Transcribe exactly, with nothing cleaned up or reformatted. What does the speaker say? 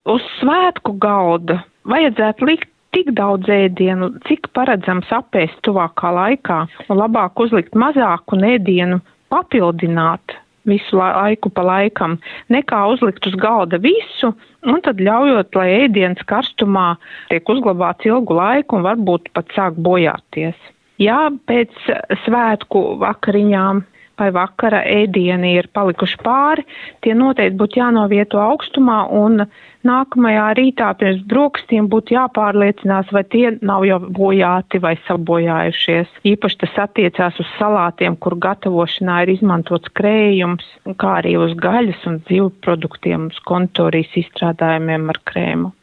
Uz svētku galda vajadzētu likt tik daudz ēdienu, cik paredzams apēst tuvākā laikā, un labāk uzlikt mazāku un ēdienu papildināt visu laiku pa laikam, nekā uzlikt uz galda visu, un tad ļaujot, lai ēdiens karstumā tiek uzglabāts ilgu laiku un varbūt pat sāk bojāties. Ja pēc svētku vakariņām vai vakara ēdieni ir palikuši pāri, tie noteikti būtu jānovieto augstumā un nākamajā rītā pirms brokastīm būtu jāpārliecinās, vai tie nav jau bojāti vai sabojājušies. Īpaši tas attiecās uz salātiem, kur gatavošanā ir izmantots krējums, kā arī uz gaļas un zivju produktiem, uz konditorijas izstrādājumiem ar krēmu.